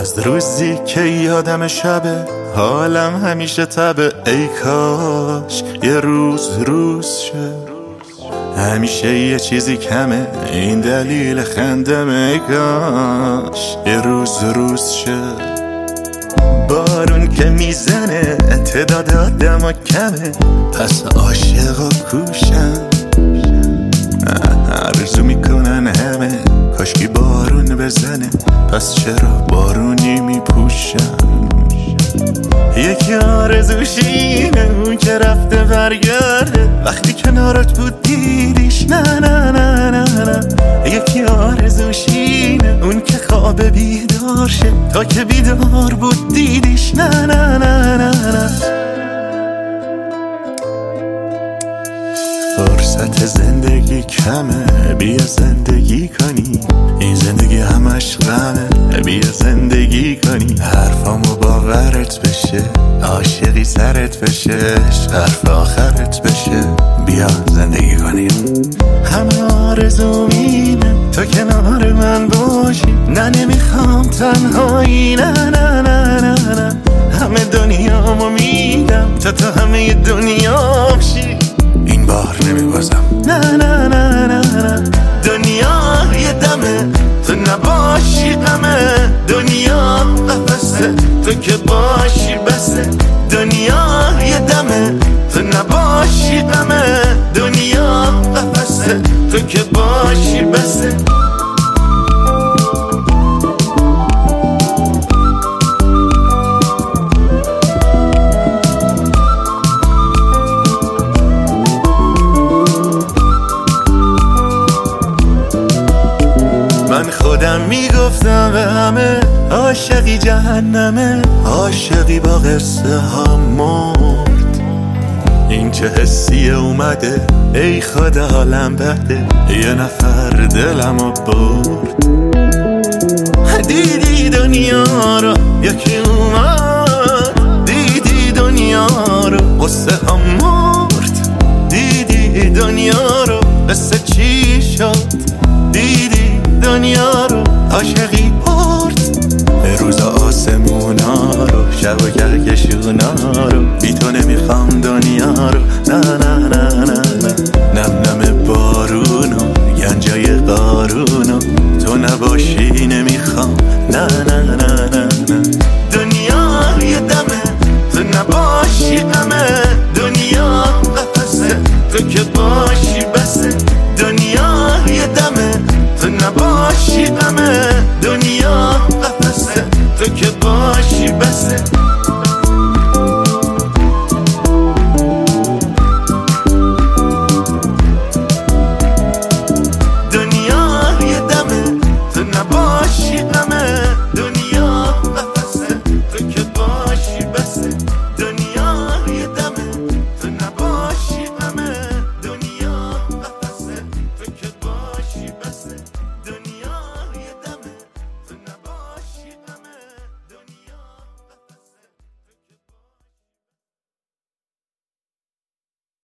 از روزی که یادم شبه حالم همیشه تبه. ای کاش یه روز شه، همیشه یه چیزی کمه، این دلیل خندمه. ای کاش یه روز شه. بارون که میزنه تعداد آدم کمه، پس عاشقا کوشن. آرزو میکنن همه کاشکی بارون بزنه، پس چرا بارونی میپوشن. یکی آرزوش اینه اون که رفته برگرده، وقتی کنارت بود دیدیش نه نه نه نه نه. یکی آرزوش اینه اون که خواب بیدار شه، تا که بیدار بود دیدیش نه نه نه نه نه. فرصت زندگی کمه، بیا زندگی کنی، این زندگی همش غمه. بیا زندگی کنی، حرفامو باورت بشه، عاشقی سرت بشه، حرف آخرت بشه. بیا زندگی کنی. همه آرزوم اینه تو کنار من باشی، نه نمیخوام تنهایی، نه نه نه نه نه. همه دنیامو میدم تو همه دنیا بشی، این بار نمیبازم، نه نه نه نه نه. دنیا یه دمه تو نباشی غمه، دنیا قفسه تو که باشی بسه. دنیا یه دمه تو نباشی غمه، دنیا قفسه تو که باشی بسه. من خودم میگفتم به همه عاشقی جهنمه، عاشقی با قصه ها مرد. این چه حسیه اومده ای خدا حالم بده، یه نفر دلمو برد. دیدی دنیا رو یکی اومد، دیدی دنیا رو قصه ها مرد. دیدی دنیا رو قصه چی شد، دیدی دنیا رو عاشقی برد. روز آسمونا رو شب و کهکشونا رو، بی تو نمیخوام دنیا رو، نه نه نه نه نه. نم نم بارونو گنجای قارونو، تو نباشی نمیخوام، نه نه نه نه نه. دنیا یه دمه تو نباشی غمه، دنیا قفسه تو که باشی